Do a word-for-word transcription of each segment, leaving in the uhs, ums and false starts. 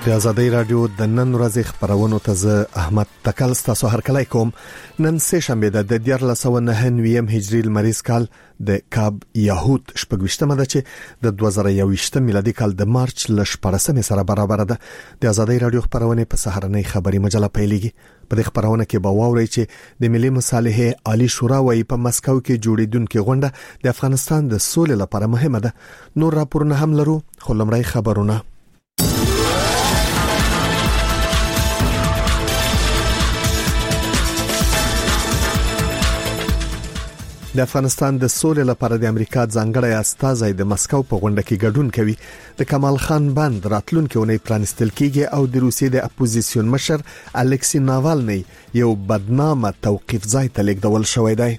د آزادۍ رادیو د نن ورځې خبرونو ته زه احمد تکل ستاسو هرکلی کوم. نن سه شنبه ده د دیارلس سوه نهه نوي هجري لمریز کال د کاب یهود شپږویشتمه ده چې د دوه زره یوویشت میلادي کال د مارچ ل شپاړسمې سره برابر ده. د آزادۍ رادیو خبرونه په سهارنۍ خبري مجله پیلېږي. په دې خبرونه کې به واورئ چې د ملي مصالحې عالی شورا وايي په مسکو کې جوړیدونکو غونډه د افغانستان د سولې لپاره مهمه ده. نور راپورونه هم لرو، خو لمړی خبرونه. د افغانستان د سولې لپاره د امریکا ځانګړی استازی د مسکو په غونډه کې ګډون کوي. د کمال خان بند راتلونکي اونۍ پرانستل کیږي او د روسیې د اپوزیسیون مشر الکسی ناوالنی یو بدنامه توقیف ځای ته لیږدول شوی دی.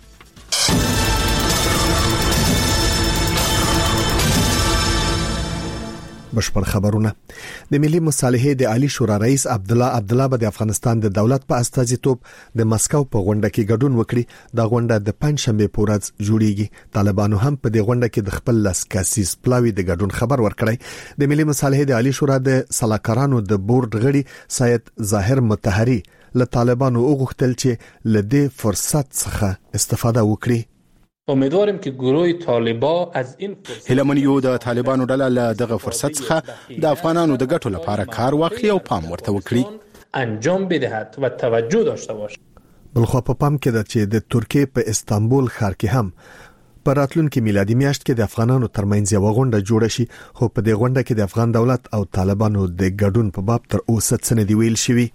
بشپړ خبرونه. د ملي مصالحې د عالی شورا رئیس عبد الله عبد الله به د افغانستان د دولت په استازیتوب د مسکو په غونډه کې ګډون وکړي. دا غونډه د پنځشنبه په ورځ جوړیږي. طالبانو هم په دې غونډه کې د خپل لاسکاسیس پلاوی د ګډون خبر ورکړی. د ملي مصالحې د عالی شورا د صلاحکارانو د بورډ غړي سید ظاهر مطهری له طالبانو وغوښتل چې له دې فرصت څخه استفاده وکړي. امیدوارم که گروه طالبان از این هلمنیو د طالبانو ډله له دغه فرصت څخه د افغانانو د ګټو لپاره کار واخلي او پام ورته وکړي، انجام بدهد و توجه داشته باشد. بلخو په پام کې ده چې د ترکیه په استانبول ښار کې هم په راتلونکي میلادي میاشت کې د افغانانو ترمنځ یو غونډه جوړه شي، خو په دې غونډه کې د افغان دولت او طالبانو د ګډون په باب تر اوسه څه نه دی ویل شوی.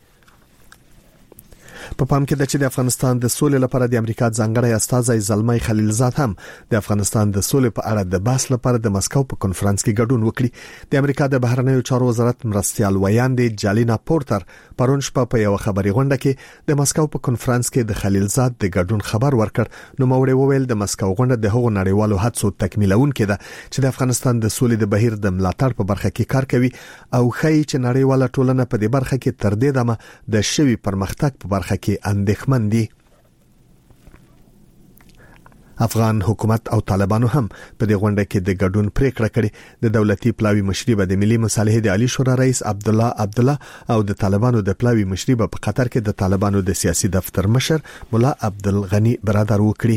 په پام کې ده چې د افغانستان د سولې لپاره د امریکا ځانګړی استازی زلمي خلیلزاد هم د افغانستان د سولې په اړه د بحث لپاره د مسکو په کنفرانس کې ګډون وکړي. د امریکا د بهرنیو چارو وزارت مرستيال ویاندې جالینا پورتر پرون شپه په یو خبري غونډه کې د مسکو په کنفرانس کې د خلیلزاد د ګډون خبر ورکړ. نو موري وویل د مسکو غونډه د هغو نړیوالو هڅو تکمیلونکې ده چې د افغانستان د سولې د بهیر د ملاتړ په برخه کې کار کوي او خی چې نړیواله ټولنه په دې برخه کې تر دې دمه د شوی پرمختګ په برخه کې اندېښمن دي. افغان حکومت او طالبانو هم په دې غونډه کې د ګډون پریکړه کړې. د دولتي پلاوی مشري به د ملي مصالحې د عالی شورا رئیس عبد الله عبد الله او د طالبانو د پلاوی مشري په قطر کې د طالبانو د سیاسي دفتر مشر مولا عبد الغنی برادر وکړي.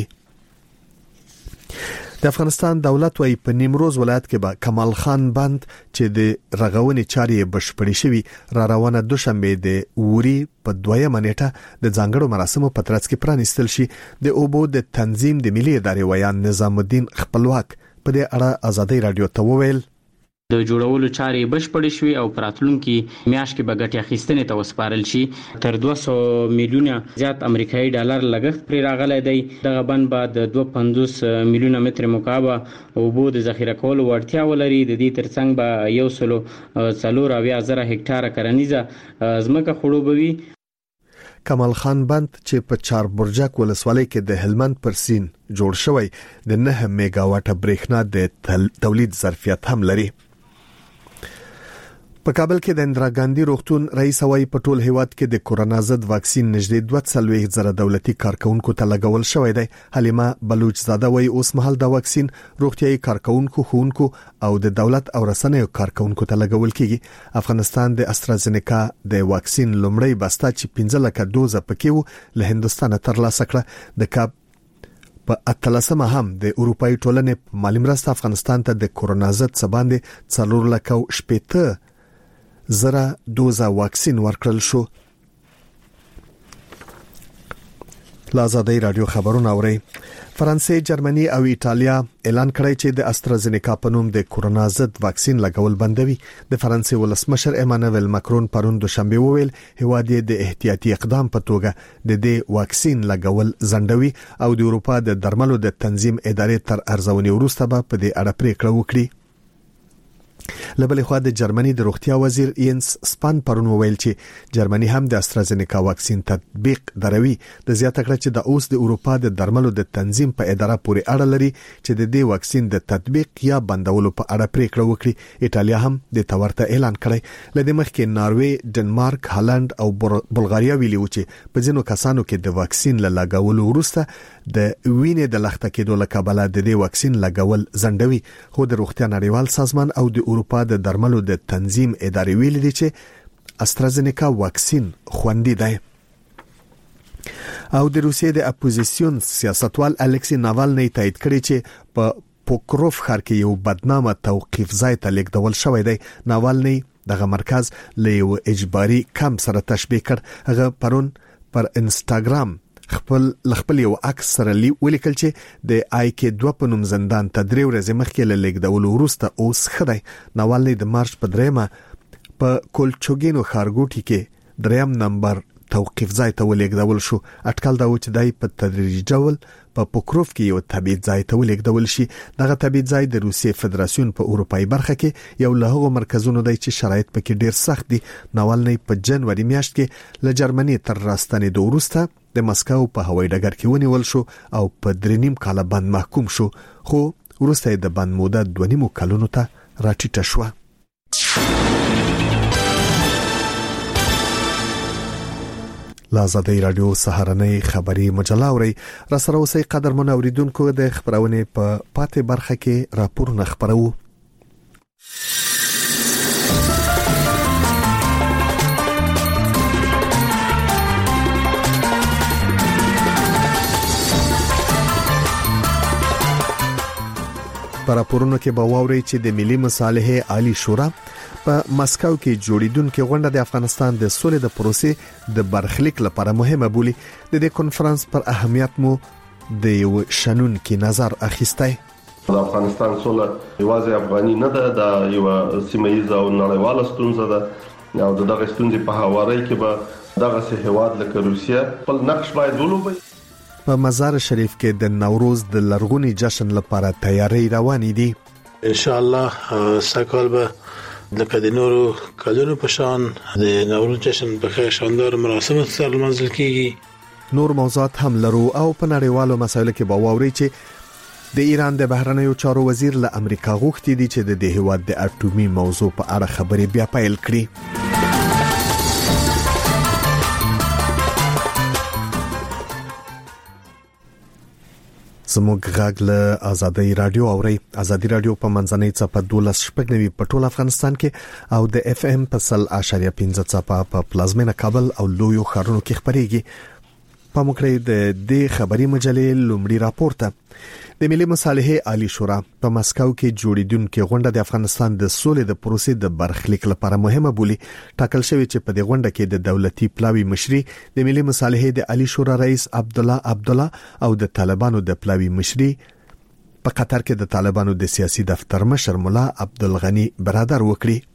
د افغانستان دولت وايي په نیمروز ولایت کې به کمال خان بند چې د رغونې چارې بشپړې شوي را روانه دوشنبه د وری په دویمه نیټه د ځانګړو مراسمو په ترڅ کې پرانیستل شي. د اوبو د تنظیم د ملي ادارې ویان نظام الدین خپلواک په دې اړه آزادۍ رادیو ته وویل د جوړولو چارې بشپړې شوې او پراتلونکي میاشت کې به ګټې اخیستنې ته وسپارل شي. تر دوه سوه میلیونه زیات امریکایي ډالر لګښت پرې راغلی دی. دغه بند به د دوه پنځوس میلیونه متر مکعب اوبو د ذخیره کولو وړتیا ولري. د دې ترڅنګ به یو سلو څلور اویا زره هکټاره کرنیزه ځمکه خړوبوي. کمال خان بند چې په چار برجک ولسوالۍ کې د هلمند پر سین جوړ شوی د نه میگا واټه برېښنا د تولید ظرفیت هم لري. په کابل کې د اندرا ګاندی روغتون رئیس وايي په ټول هیواد کې د کورونا ضد واکسین نږدې دوه سوه زره دولتي کارکونکو ته لګول شوی دی. حلیمه بلوچ زاده وايي اوس مهال د واکسین روغتيایي کارکونکو، ښوونکو او د دولت او رسنیو کارکونکو ته لګول کیږي. افغانستان د استرازینیکا د واکسین لومړی بسته چې پنځه لکه دوزه پکې وو له هندستان ترلاسه کړه. د کاب په اتلسمه هم د اروپאי ټولنې مالی مرسته افغانستان ته د کورونا ضد سباندې څلور لکه شپږ زره دوزه واکسین ورکړل شو. لازادۍ رادیو خبرونه اوري. فرانسې، جرمني او ایتالیا اعلان کړی چې د استرازینیکا په نوم د کورونا ضد واکسین لګول بندوي. د فرانسې ولسمشر ایمانوئل ماکرون پرون دوشنبه وویل هیواد د احتیاطي اقدام په توګه د دې واکسین لګول زندوي او د اروپا د درملو د تنظیم ادارې تر ارزونې وروسته به په دې اړه پریکړه وکړي. لبل خو د جرمني د روغتیا وزیر اینس سپان پرون وویل چې جرمني هم د استرازینیکا واکسین تطبیق دروي. د زیاته کړه چې د اوس د اروپا د درملو د تنظیم په اداره پورې اړه لري چې د دې واکسین د تطبیق یا بندولو په اړه پریکړه وکړي. ایتالیا هم د تورته اعلان کړی. لدې مخکې ناروې، ډنمارک، هالند او بلغاریا ویلي و چې په ځینو کسانو کې د واکسین له لګولو وروسته د وینې د لخته کېدو له کبله د دې واکسین لګول زندوي. خو د روغتیا نړیوال سازمان او د اروپا د درملو د تنظیم ادارې ویلي دي چې استرازینیکا واکسین خوندي دی. او د روسیې د اپوزیسیون سیاستوال الکسی ناوالنی تایید کړی چې په پوکروف ښار کې یو بدنامه توقيف ځای ته لیږدول شوی دی. ناوالنی دغه مرکز له یو اجباري کم سره تشبیه کړ. هغه پرون پر انستګرام خپل خپل یو عکس سره ولیکل چې د آی کې دوه په نوم زندان ته درې ورځې مخکې له لیږدول وروسته اوس خدای. ناوالنی د مارچ په دریمه په کولچوګینو ښارګوټي کې دریم نمبر توقيف ځای ته ولېږدول شو. اټکل دا و چې دای په تدریجي ډول په پوکروف کې یو تبعید ځای ته ولېږدول شي. دغه تبعید ځای د روسیې فدراسیون په اروپאי برخه کې یو له هغو مرکزونو دی چې شرایط پکې ډیر سخت دي. ناوالنی په جنوري میاشت کې له جرمني تر راستنېدو وروسته د مسکو په هوایي ډګر کې ونیول شو او په درې نیم کاله بند محکوم شو، خو وروسته د بند موده دوه نیمو کلونو ته راټیټه شوه. لازادی رادیو سهارنۍ خبری مجله اوري را سره اوسې قدرمن اوریدونکو د خبرونه په پاتې برخه کې راپورونه خبرو. پر راپورونو کې به واوري چې د ملي مصالحې عالی شورا په مسکو کې جوړیدونکو غونډه د افغانستان د سولې د پروسې د برخلیک لپاره مهمه بولی. د دې کانفرنس پر اهمیت مو د یو شنن کې نظر اخیستی. د افغانستان سوله یوازې افغاني نه ده، د یو سیمه‌ییزه او نړیواله ستونزه ده او دغه ستونزې په هواري کې به دغه سهواد لکه روسیا خپل نقش باید ولوبي. په مزار شریف کې د نوروز د لرغونی جشن لپاره تیاری روانې دي. ان شاء الله سکهال به لکه د نورو کلونو په شان د نوروز جشن په خیر شاندار مراسم سره منځل کیږي. نور موضوعات هم لرو او په نړیوالو مسایلو کې به واوري چې د ایران د بهرنیو چارو وزیر له امریکا غوښتي دي چې د دې هیواد د اټومي موضوع په اړه خبرې بیا پیل کړي. زموږ غږ له آزادۍ رادیو اوري. آزادۍ رادیو په منځنۍ چپه دولس شپږنوي په ټول افغانستان کې او د اف ام په سل اشاریه پنځه چپه په پلازمینه کابل او لویو ښارونو کې خبريږي. په مکرې د دې خبري مجلې لومړی راپورته د ملي مصالحې عالی شورا په مسکو کې جوړیدونکو غونډه د افغانستان د سولې د پروسې د برخلیک لپاره مهمه بولی. ټاکل شوی چې په دې غونډه کې د دولتي پلاوی مشري د ملي مصالحې د عالی شورا رئیس عبد الله عبد الله او د طالبانو د پلاوی مشري په قطر کې د طالبانو د سیاسي دفتر مشر مولا عبدالغنی برادر وکړي.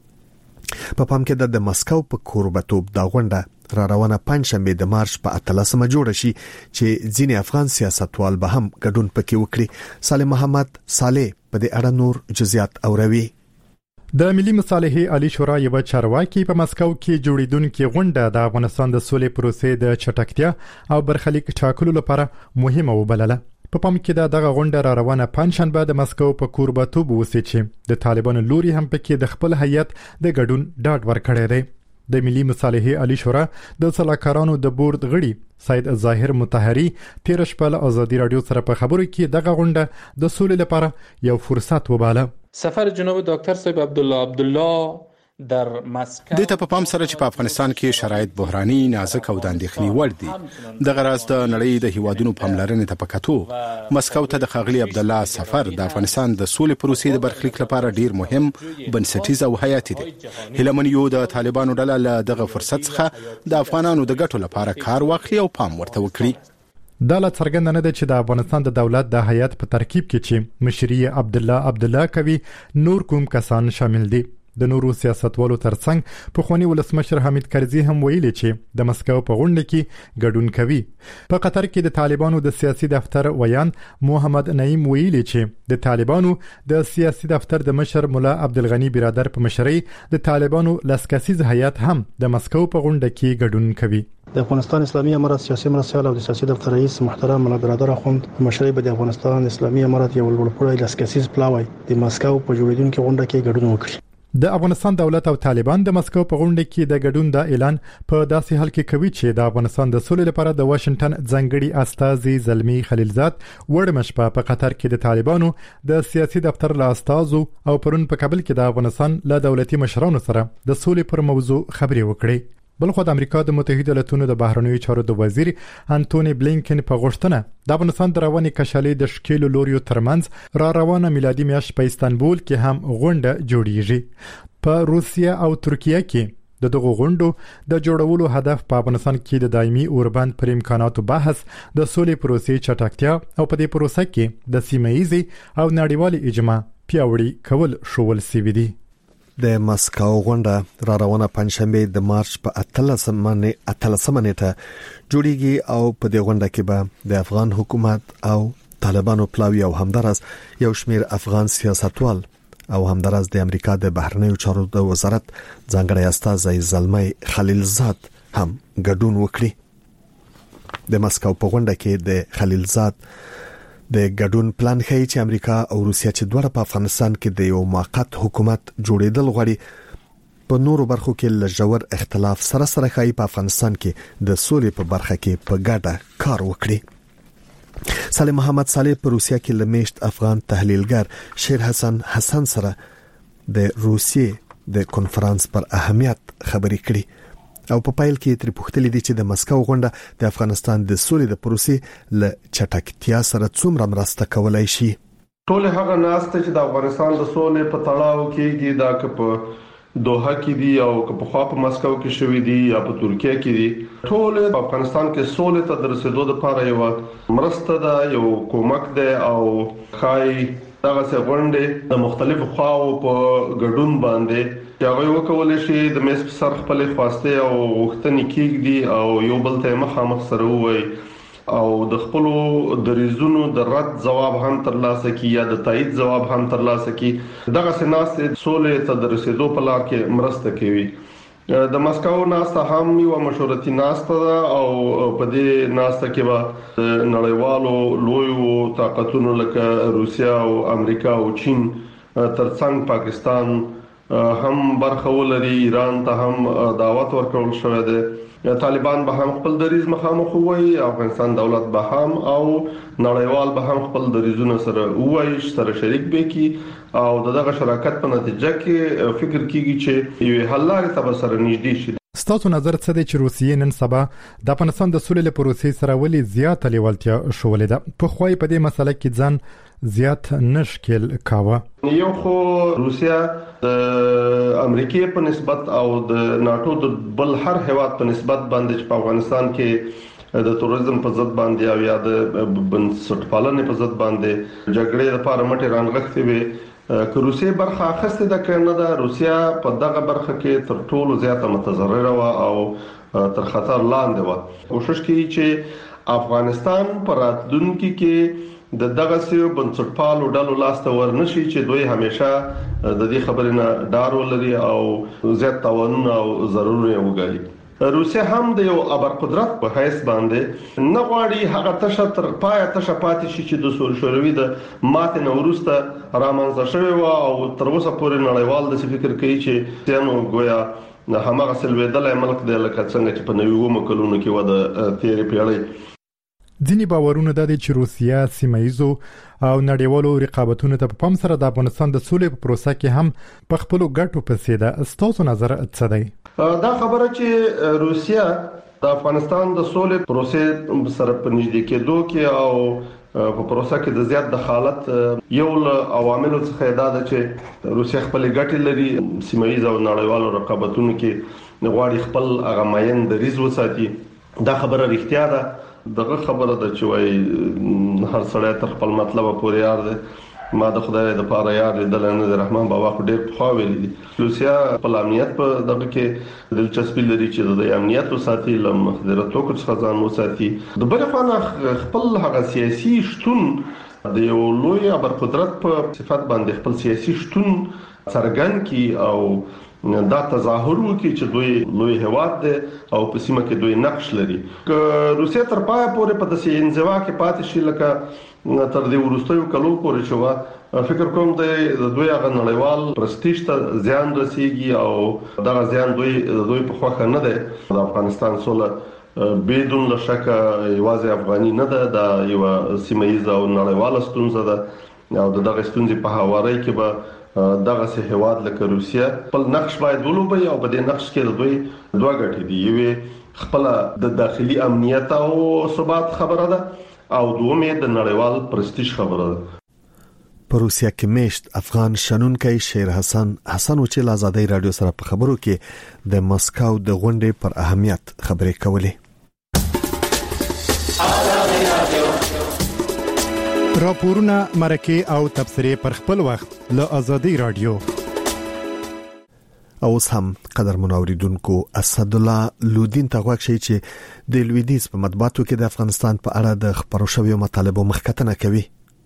په پام کې د مسکو په کوربتوب دا غونډه را روانه پنځشنبه د مارچ په اتلسمه جوړه شي چې ځینې افغان سیاستوال به هم ګډون پکې وکړي. صالح محمد صالح په دې اړه نور جزئیات اوروي. د ملي مصالحې عالی شورا یو چارواکي په مسکو کې جوړیدونکو غونډه د افغانستان د سولې پروسې د چټکتیا او برخلیک ټاکلو لپاره مهمه وبلله. په پام کې د دغه غونډه را روانه پنځشنبه د مسکو په کوربتوب وسی چې د طالبانو لوري هم پکې د خپل هیئت د ګډون ډاډ ورکړی دی. د ملي مصالحې عالی شورا د صلاحکارانو د بورډ غړي سید ظاهر مطهری تیر شپه له آزادۍ رادیو سره په خبرو کې دغه غونډه د سولې لپاره یو فرصت وباله. سفر جناب دکتر صاحب عبدالله عبدالله در مسکو د ته په پام سره چې په افغانستان کې شرایط بحراني، نازک او د اندېښنې وړ دي. د غراز د نړۍ د هیوادونو پاملرنې ته پکاتو مسکو ته د خاغلی عبد الله سفر د افغانستان د سولې پروسې د برخلیک لپاره ډیر مهم، بنسټیز او حیاتي دی. هیلمن یو د طالبانو ډله له دغه فرصت څخه د افغانانو د ګټو لپاره کار واخلي او پام ورته وکړي. دا لا څرګنده نه ده چې د افغانستان د دولت د هیئت په ترکیب کې چې مشري عبد الله عبد الله کوي نور کوم کسان شامل دي. د نورو سیاستوالو ترڅنګ په خواني ولسمشر حمید کرزي هم ویلي چې د مسکو په غونډه کې ګډون کوي. په قطر کې د طالبانو د سیاسي دفتر ویان محمد نعیم ویلي چې د طالبانو د سیاسي دفتر د مشر مولا عبدالغنی برادر په مشرۍ د طالبانو لسکسیز هیئت هم د مسکو په غونډه کې ګډون کوي. د افغانستان اسلامي امارات سیاسي مرستيال او د سیاسي دفتر رئیس محترم مولا برادر اخوند مشرۍ به د افغانستان اسلامي امارات یو لوړپوړی لسکسیز پلاوی د مسکو په جوړیدونکو غونډه کې ګډون وکړي. د افغانستان دولت او طالبان د مسکو په غونډه کې د ګډون د اعلان په داسې حال کې کوي چې د افغانستان د سولې لپاره د واشنگټن ځانګړي استازي زلمی خلیلزاد وړمش په قطر کې د طالبانو د سیاسي دفتر له استازو او پرون په کابل کې د افغانستان له دولتي مشرانو سره د سولې پر موضوع خبرې وکړي. بلخو د امریکا د متحده ایالاتونو د بهرنیو چارو د وزیر انټونی بلینکن په غوښتنه د افغانستان د رواني کشالې د شکیلو لوریو ترمنځ را روانه میلادي میاشت په استانبول کې هم غونډه جوړیږي. په روسیا او ترکیه کې د دغه غونډو د جوړولو هدف په افغانستان کې د دایمي اوربند پر امکاناتو بحث، د سولې پروسې چټکتیا او په دې پروسه کې د سیمه‌ایزي او نړیوالي اجماع پیاوړي کول شول سوي دي. د مسکو غونډه را روانه پنځشنبه د مارچ په اتلسمه نیټه جوړیږي او په دې غونډه کې به د افغان حکومت او طالبانو پلاوی او همدارس یو شمیر افغان سیاستوال او همدارس د امریکا د بهرنیو چارو د وزارت ځانګړی استازی زلمی خلیلزاد هم ګډون وکړي. د مسکو په غونډه کې د خلیلزاد د ګډون پلان ښیي چې امریکا او روسیا چې دواړه په افغانستان کې د یو موقت حکومت جوړېدل غواړي، په نورو برخو کې لږور اختلاف سره سره ښیي په افغانستان کې د سولې په برخه کې په ګډه کار وکړي. سالم محمد صالح په روسیا کې لمیشت افغان تحلیلګر شیر حسن حسن سره د روسیې د کنفرانس پر اهمیت خبرې کړي او په پایل کې تر پوښتنې دي چې د مسکو غونډه د افغانستان د سولې د پروسې ل چټکتیا سره څومره مرسته کولای شي. ټول هغه ناسته چې د افغانستان د سولې په تړاو کېږي دا که په دوحه کې دي او که په خوا په مسکو کې شوې دي یا په ترکیه کې دي، ټول په افغانستان کې سولې ته د رسیدو لپاره یو مرسته ده، یو کومک ده او خای دغه څه غونډه د مختلفو خواو په ګډون باندې چې هغه وکولای شي د مېز په سر خپل خواسته او غوښتنې کېږدي او یو بل ته مخامخ سره وای او د خپل دریزونو د رد جواب هم ترلاسه کی یا د تایید جواب هم ترلاسه کی. دغه سناسته سولې ته د رسیدو په لار کې مرسته کوي. د مسکو ناسته هم یو مشورتي ناسته ده او په دې ناسته کې به نړیوالو لویو طاقتونو لکه روسیا او امریکا او چین ترڅنګ پاکستان هم برخه ولري، ایران ته هم دعوت ورکول شوې ده. طالبان به هم خپل دریز مخامخ وایي، افغانستان دولت به هم او نړیوال به هم خپل دریزونه سره وایي، سره شریک به کی او دغه شراکت په نتیجه کې فکر کیږي چې یو حل لارې ته سره نږدې شي. ستاسو نظر څه دی چې روسیې نن سبا د افغانستان د سولې پروسې سره ولې زیاته لیوالتیا شولې ده؟ په خوای په دې مسله کې ځان زیات نشکل کاوه. یو خو روسیا د امریکای په نسبت او د ناتو د بل هر هیواد په نسبت باندې په افغانستان کې د توریزم په ضد باندې او یا د بنسټپالنې په ضد باندې جګړې لپاره مټې رانغښتې وي. که روسیې برخه اخیسته ده کنه ده، روسیا په دغه برخه کې تر ټولو زیاته متضرره و او تر خطر لاندې و. کوشش کوي چې افغانستان پر راتلونکي کې د دغه سیو بنسټپالو ډلو لاسته ورنشي چې دوی همیشه د دې خبرې نه ډار ولري او زیات تاوان او ضروري وګالي. روسیا هم د یو ابر قدرت په حیث باندې نه غواړي هغه تشه تر پای تشه پاتې شي چې د سور شوروي د ماتې نورسته رامنځته شوی و او تر اوسه پورې نړیوال د فکر کوي چې تنو گویا همغه سلویدل ملک د لکه څنګه چې په نویو مکلونو کې و د تیری پیړۍ. ځینې باورونه د دې چې روسیا سیمایزو او نړیوالو رقابتونو ته په پام سره د افغانستان د سولې په پروسه کې هم په خپل ګټو پسې ده. ستاسو نظر څه دی؟ دا خبره چې روسیا د افغانستان د سولې پروسې سره په نږدې کېدو کې او په پروسه کې د زیات دخالت یو له عواملو څخه دا ده چې روسیا خپل ګټې لري سیمایي او نړیوالو رقابتونو کې غواړي خپل اغماین د ریز وساتي. دا خبره رښتیا ده. دغه خبره ده چې وای هر سړی تر خپل مطلب پورې یار دی. ما د خدای د پاره یار لیدل نه د رحمان بابا خو ډېر خو ویل دي. روسیا په امنیت په دغه کې دلچسپي لري چې د امنیت وساتي، لم مخدراتو کو څخه ځان وساتي. د بل خوا خپل هغه سیاسي شتون د یو لوی ابر قدرت په صفت باندې خپل سیاسي شتون څرګند کی او دا تظاهر وکړي چې دوی لوی هواد دي او په سیمه کې دوی نقش لري. که روسیا تر پای پورې په داسې انزوا کې پاتې شي لکه تر دې وروستیو کلو پورې شو، فکر کوم د دوی هغه نړیوال پرستیج ته زیان رسیږي او دا زیان دوی دوی په خوخه نه ده. د افغانستان سوله بدون لشک یوازې افغاني نه ده، دا یو سیمایي او نړیواله ستونزه ده او دغه ستونزې په هواري کې به دغه سه هواد لکه روسیا خپل نقش باید ولوبي او په دې نقش کې دوی دوه ګټې دي. یوه خپل د داخلي امنیت او ثبات خبره ده او دومره د نړیوال پرستیج خبره ده. په روسیا کې میشت افغان شنونکي شیر حسن حسن چې له آزادۍ رادیو سره په خبرو کې د مسکو د غونډې پر اهمیت خبرې کولې. راپورونه مرکه او تبصره پر خپل وخت له آزادۍ رادیو. اوس هم قدر منوریدونکو اسد الله لودین ته غواړي چې د لویدیز په مطبوعاتو کې د افغانستان په اړه د خبرو شویو مطالبو مخکتنه کوي.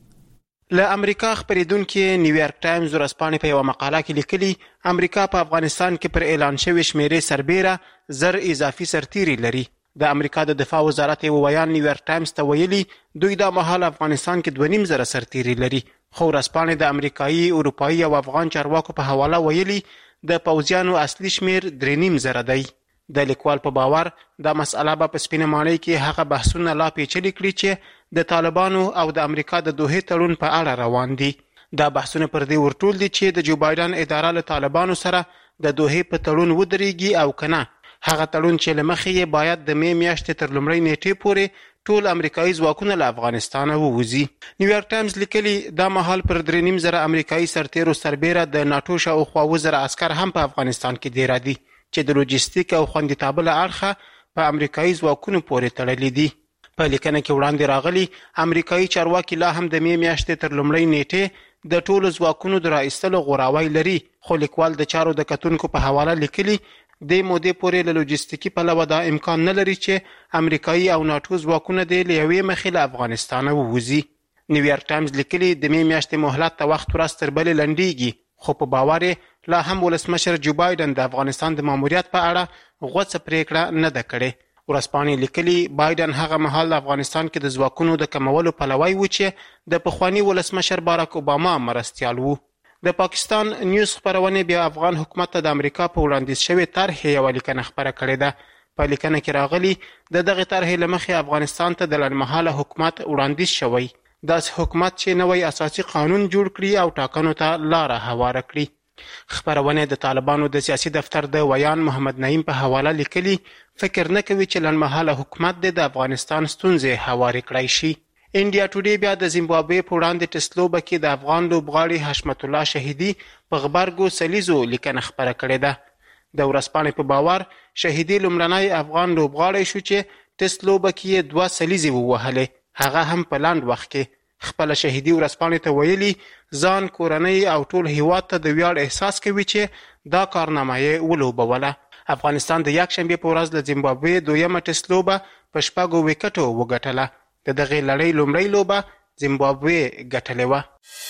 له امریکا خبرېدونکو نیویارک ټایمز ورځپاڼې په یو مقاله کې لیکلي امریکا په افغانستان کې پر اعلان شوی شمیرې سربېره زر اضافي سرتیري لري. د امریکا د دفاع وزارت یو ویان نیویارک ټایمز ته ویلي دوی د مهال افغانستان کې دوه نیم زره سرتیري لري، خو ورځپاڼې د امریکایي، اروپایي او افغان چارواکو په حواله ویلي د پوځیانو اصلي شمیر درې نیم زره دی. د لیکوال په باور دا مسأله به په سپینه ماڼۍ کې هغه بحثونه لا پیچلي کړي چې د طالبانو او د امریکا د دوحې تړون په اړه روان دي. دا بحثونه پر دې ورټول دي چې د جو بایدن اداره له طالبانو سره د دوحې په تړون ودرېږي او کنه. هغه تړون چې لمخې یې باید د می میاشتې تر لومړۍ نیټې پورې ټول امریکایي ځواکونه له افغانستان ووځي. نیویارک ټایمز لیکلي دا مهال پر درې نیم زره امریکایي سرتیرو سربېره د ناتو شاوخوا اووه زره عسکر هم په افغانستان کې دیره دي چې د لوجستیک او خوندیتابه له اړخه په امریکایي ځواکونو پورې تړلي دي. په لیکنه کې وړاندې راغلي امریکایي چارواکي لا هم د می میاشتې تر لومړۍ نیټې د ټولو ځواکونو د راایستلو غوراوی لري، خو لیکوال د چارو د کتونکو په حواله لیکلي د مودې پورې له لوجستیکي پلوه دا امکان نه لري چې امریکایي او ناتو ځواکونه د لیوې مخې له افغانستان ووځي. نیویارک ټایمز لیکلي د می میاشتې مهلت ته وخت ورځ تر بلې لنډیږي، خو په باور لا هم ولسمشر جو بایدن د افغانستان د ماموریت په اړه غوڅه پریکړه نه ده کړې. ورځپاڼې لیکلي بایدن هغه مهال د افغانستان کې د ځواکونو د کمولو پلوی و چې د پخواني ولسمشر باراک اوباما مرستیال وو. د پاکستان نیوز خبرونه بیا افغان حکومت ته د امریکا په وړاندیز شوی طرحې یو لیکنه خبره کړې ده. په لیکنه کې راغلي د دغه طرحې لمخې افغانستان ته د لنډمهاله حکومت وړاندیز شوی، داسې حکومت چې نوی اساسي قانون جوړ کړي او ټاکنو ته لاره هواره کړي. خبرونه د طالبانو د سیاسي دفتر د ویان محمد نعیم په حواله لیکلي فکر نه کوي چې لنډمهاله حکومت د افغانستان ستونزې هوارې کړای شي. انډیا ټوډے بیا د زیمبابوې په وړاندې ټسلوبه کې د افغان لوبغاړي حشمت الله شهیدي په غبرګو سلیزو لیکنه خبره کړې ده. د ورځپاڼې په باور شهیدي لومړنی افغان لوبغاړی شو چې ټسلوبه کې دوه سلیزې ووهلې، هغه هم په لاند وخت کې. خپل شهیدي ورځپاڼې ته ویلي ځان، کورنۍ او ټول هیواد ته د ویاړ احساس کوي چې دا کارنامه یې ولوبوله. افغانستان د یکشنبې په ورځ د زیمبابوې دویمه ټسلوبه په شپږو وکټو وګټله. د دغه لړۍ لومړۍ لوبه زیمبابوې ګټلې وه.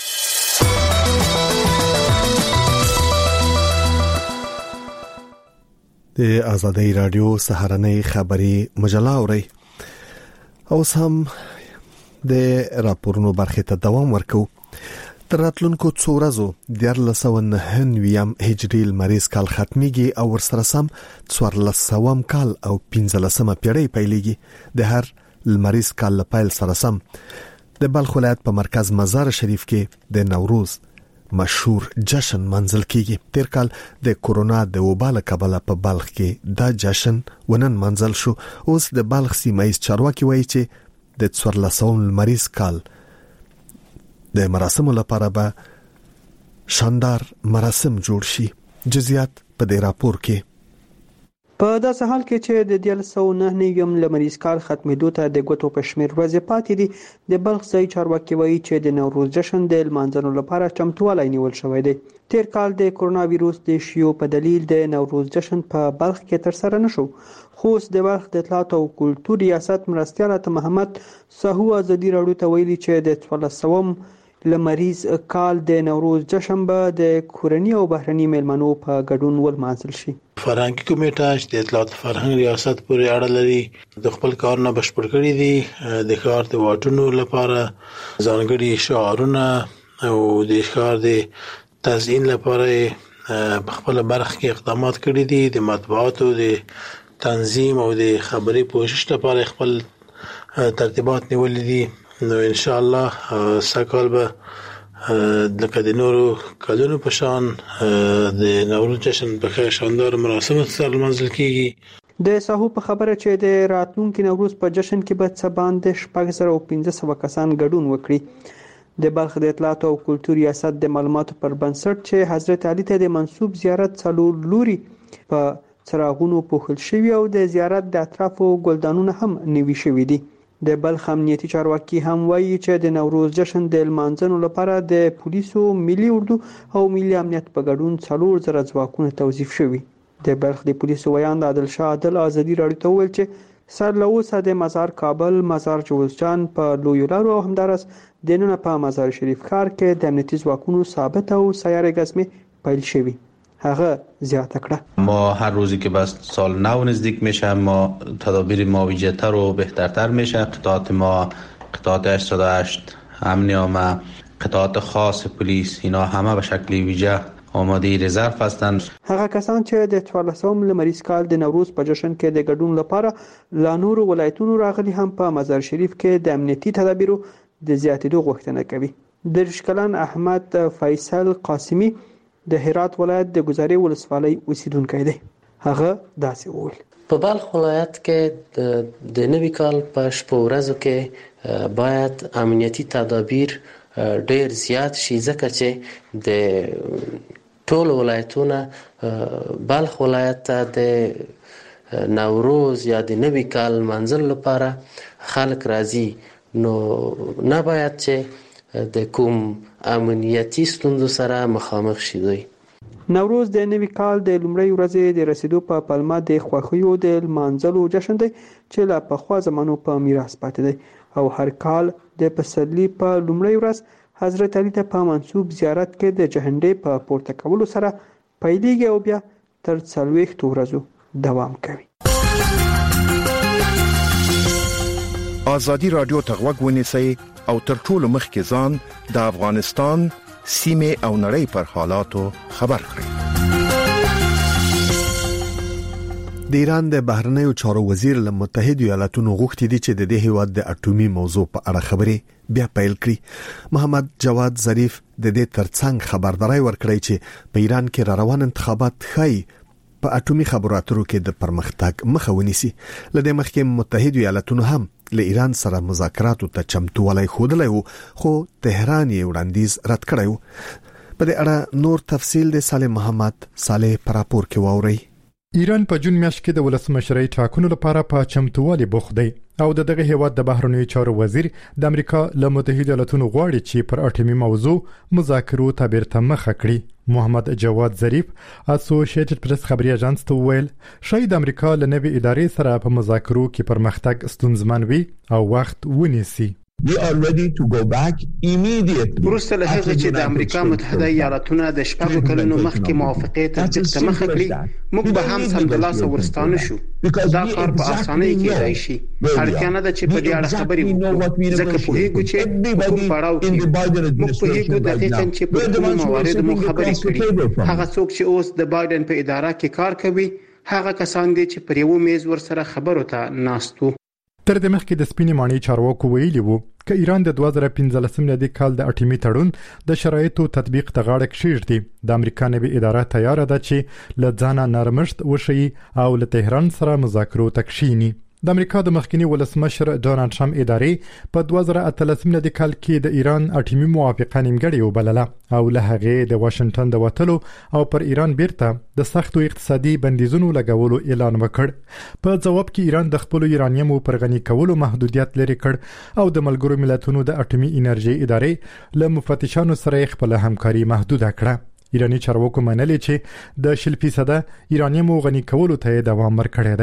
د آزادۍ رادیو سهارنۍ خبري مجله اوري. اوس هم د راپورونو برخه ته دوام ورکو. تر راتلونکو څو ورځو دیارلس سوه نهه نوي هجري لمریز کال ختميږي او ورسره سم څوارلس سوه کال او پنځلسمه پیړۍ پیلېږي. د هر لمریز کال لپاره سره سم د بلخ ولایت په مرکز مزار شریف کې د نوروز مشهور جشن منځل کیږي. تیر کال د کورونا د وبال کبله په بلخ کې دا جشن ونن منځل شو. اوس د بلخ سیمایي چارواکي وایي چې د څوارلسم لمریز کال د مراسمو لپاره به شاندار مراسم جوړ شي. جزئیات په دې راپور کې. په داسې حال کې چې د دیارلس سوه نهه نوي لمریز کال ختمېدو ته د ګوتو په شمېر ورځې پاتې دي، د بلخ ځایي چارواکي وایي چې د نوروز جشن د لمانځلو لپاره چمتووالی نیول شوی دی. تیر کال د کرونا ویروس د شیو په دلیل د نوروز جشن په بلخ کې ترسره نشو، خو اوس د بلخ د اطلاعات او کلتور ریاست مرستیال محمد ساهو ازادي راډیو ته ویلي چې د څوارلس سوم لمریز کال د نوروز جشن به د کورنۍ او بهرني میلمنو په ګډون ولمانځل شي. فرهنګي کمیټه چې د اطلاعات فرهنګ ریاست پورې اړه لري د خپل کارونه بشپړ کړي دي. د کار د واټونو لپاره ځانګړي شعارونه او د کار د تزیین لپاره خپل برخه کې اقدامات کړي دي. د مطبوعاتو د تنظیم او د خبري پوښښ لپاره خپل ترتیبات نیولې دي. نو ان شاء الله سکهال به لکه د نورو کلونو په شان د نوروز جشن په خیر شاندار مراسمو سره لمانځل کیږي. د ساحو په خبره چې د راتلونکي نوروز په جشن کې به څه باندې شپږ زره پنځه سوه کسان ګډون وکړي. د بلخ د اطلاعات او کلتور ریاست د معلوماتو پر بنسټ چې حضرت علي ته د منسوب زیارت څلور لوري په څراغونو پوښل شوی او د زیارت د اطرافو ګلدانونه هم نوي شوي دي. د بلخ امنیتي چارواکي هم وایي چې د نوروز جشن د لمانځنو لپاره د پولیسو، ملي اردو او ملي امنیت په ګډون څلور زره ځواکونه توظیف شوي. د بلخ د پولیسو ویاند عادل شاه عادل ازادي راډیو ته وویل چې سر له اوسه د مزار کابل، مزار جوزجان په لویو لارو او همدارس دننه په مزار شریف ښار کې د امنیتي ځواکونو ثابت او سیاره ګزمې پیل شوي. هغه زیاته کړه ما هر روزی که به سال نو نزدیک میشه ما تدابیر ما ویژه‌تر و بهترتر میشه. قطعات ما قطعات هشتاد و هشت امنی عامه، قطعات خاص پلیس، اینا همه به شکل ویژه آماده رزرو هستند. هغه کسان چې د څوارلسم لمریز کال د نوروز په جشن کې د ګډون لپاره لا نورو ولایتونو راغلي هم په مزار شریف کې د امنیتي تدابیرو د زیاتېدو غوښتنه کوي. د رشکلن احمد فیصل قاسمی د هرات ولایت د ګذاري ولسوالۍ اوسیدونکی دی. هغه داسې وویل: په بلخ ولایت کې د نوي کال په شپو ورځو کې باید امنیتي تدابیر ډېر زیات شي، ځکه چې د ټول ولایتونه بلخ ولایت ته د نوروز یا د نوي کال منځل لپاره خلک راځي. نو نه باید چې د کوم امنیتي ستونزو سره مخامخ شي. نوروز د نوي کال د لومړۍ ورځې د رسیدو په پلمه د خوښیو د لمانځلو جشن دی چې لا پخوا زمانو په میراث پاتې دی او هر کال د پسرلي په لومړۍ ورځ حضرت علي ته په منسوب زیارت کې د جهنډې په پورته کولو سره پیلېږي او بیا تر څلوېښتو ورځو دوام کوي. آزادي رادیو ته غوږ ونیسئ او تر ټولو مخکې ځان د افغانستان سیمې او نړۍ پر حالاتو خبر کړئ. د ایران د بهرنیو چارو وزیر له متحده ایالاتونو غوښتي دي چې د دې هیواد د اټومي موضوع په اړه خبرې بیا پیل کړي. محمد جواد ظریف د دې ترڅنګ خبرداري ورکړی چې په ایران کې را روان انتخابات ښایي په اټومي خبرو اترو کې د پرمختګ مخه ونیسي. لدې مخکې متحده ایالاتونو هم له ایران سره مذاکراتو ته چمتووالی ښودلی و، خو تهران یې وړاندیز رد کړی و. په دې اړه نور تفصیل د سالم محمد صالح پر راپور کې واورئ. ایران په جون میاشت کې د ولسمشرۍ ټاکنو لپاره په چمتووالي بوخت دی او د دغه هیواد د بهرنیو چارو وزیر د امریکا له متحده ایالاتونو غواړي چې پر اټومي موضوع مذاکرو ته بیرته مخه کړي. محمد جواد ظریف اسوسییټډ پریس خبري اژانس ته ویل شاید امریکا له نوې ادارې سره په مذاکرو کې پرمختګ ستونزمن وي او وخت ونیسي. We are ready to go back immediately. وروسته له هغه چې د امریکا متحده ایالاتونو د شپږو کلونو مخکې موافقې تطبیق ته مخه کړې، موږ به هم سمدلاسه ورستانه شو. دا کار په اسانۍ کېدای شي. اړتیا نه ده چې په دې اړه خبرې وکړو، ځکه پوهیږو چې په کوم پړاو کې موږ پوهیږو دقیقاً چې په کومو مواردو مو خبرې کړې. هغه څوک چې اوس د بایدن په اداره کې کار کوي هغه کسان دي چې پر یو میز ورسره خبرو ته ناستو. تر دې مخکې د سپینې ماڼۍ چارواکو ویلي وو که ایران د دوه زره پنځلسم میلادي کال د اټومي تړون د شرایطو تطبیق ته غاړه کېږدي، د امریکا نوې اداره تیار ده چې له ځانه نرمښت وشي او له تهران سره مذاکرو ته کښیني. د امریکا د مخکنی ولسمشر ډونالد ټرمپ ادارې په دوه زره اتلسم میلادي کال کې د ایران اټومي موافقه نیمګړې وبلله او له هغې د واشنگټن د وتلو او پر ایران بیرته د سختو اقتصادي بندیزونو لګولو اعلان وکړ. په جواب کې ایران د خپل یورانیم پر غني کولو محدودیت لري کړ او د ملګرو ملتونو د اټومي انرژي ادارې له مفتشانو سره خپل همکاري محدوده کړه. ایرانی چارواکو منلي چې د شل فیصد یورانیم غني کولو ته دوام ورکړی دی.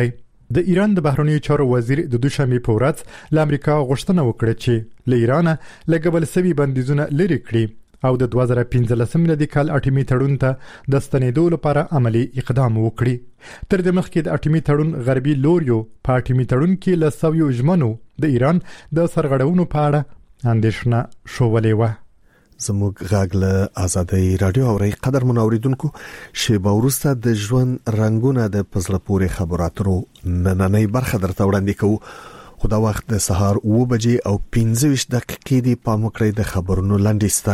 د ایران د بهرنیو چارو وزیر د دوشنبه په ورځ له امریکا غوښتنه وکړه چې له ایران لګبل سوي بندیزونه لري کړي او د دوه زره پنځلس میلادي کال اټومي تړون ته د ستنېدو لپاره عملی اقدام وکړي. تر دې مخکې د اټومي تړون غربي لوریو په اټومي تړون کې له سویو ژمنو د ایران د سرغړونو په اړه اندېښنه شوولې و. زموږ غاګ له آزادۍ رادیو اوري قدر منوریدونکو شیبه ورسته د ژوند رنگونه د پزله پورې خبراتو نننۍ برخه درته وړاندې کوو. خو دا وخت د سهار اوه بجې او پنځه ویشت دقیقې دی په مکرې د خبرونو لاندېسته.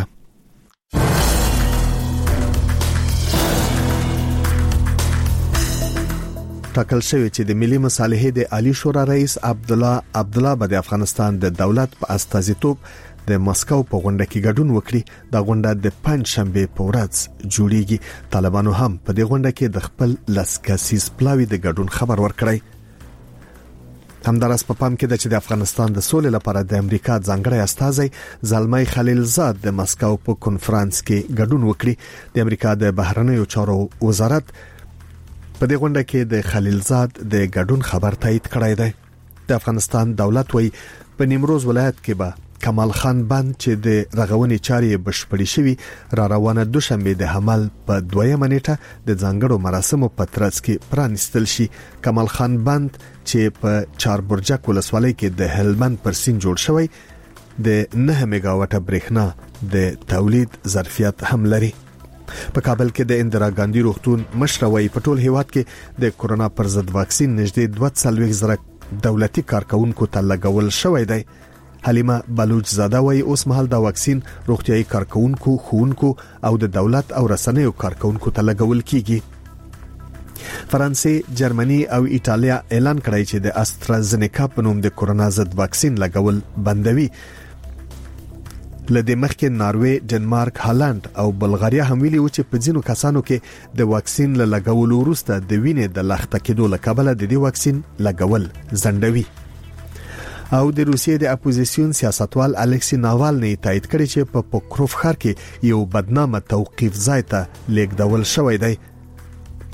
ټاکل شوی چې د ملي مصالحې د عالی شورا رئیس عبد الله عبد الله به د افغانستان د دولت په استازیتوب د مسکو په غونډه کې ګډون وکړي. د غونډه د پنځ شنبه په ورځ جوړیږي. طالبانو هم په دې غونډه کې د خپل لسکاسیس پلاوی د ګډون خبر ورکړی. همدارس په پام کې د چې د افغانستان د سولې لپاره د امریکا ځانګړی استازی زلمي خلیلزاد د مسکو په کنفرانس کې ګډون وکړي. د امریکا د بهرنیو چارو وزارت په دې غونډه کې د خلیلزاد د ګډون خبر تایید کړی دی. د افغانستان دولت وی په نیمروز ولایت کې به کمال خان بند چې د رغونې چارې بشپړې شوي را روانه دوشنبه د حمل په دویمه نیټه د ځانګړو مراسمو په ترڅ کې پرانستل شي. کمال خان بند چې په چاربرجک ولسوالۍ کې د هلمند پر سیند جوړ شوی د نه میگاواټه برېښنا د تولید ظرفیت هم لري. په کابل کې د اندرا ګاندی روغتون مشروي په ټول هیواد کې د کورونا پر ضد واکسین نږدې دوه سلوي زره دولتي کارکونکو ته لګول شوی دی. حلیمه بلوچ زاده وای اوس مهال دا واکسین روغتيایي کارکونکو، خونکو او د دولت او رسنیو کارکونکو ته لګول کیږي. فرانسې، جرمني او ایتالیا اعلان کړی چې د استرازینیکا په نوم د کورونا ضد واکسین لګول بندوي. لدې مخکې ناروې، ډنمارک، هالند او بلغاریا هم ویلي و چې په ځینو کسانو کې د واکسین لګولو وروسته د وینې د لخته کېدو لکبله د دې واکسین لګول ځنډوي. او د روسیې د اپوزیسیون سیاستوال الکسی ناوالنی تایید کړی چې په پوکروف ښار کې یو بدنامه توقيف ځای ته لیږدول شوی دی.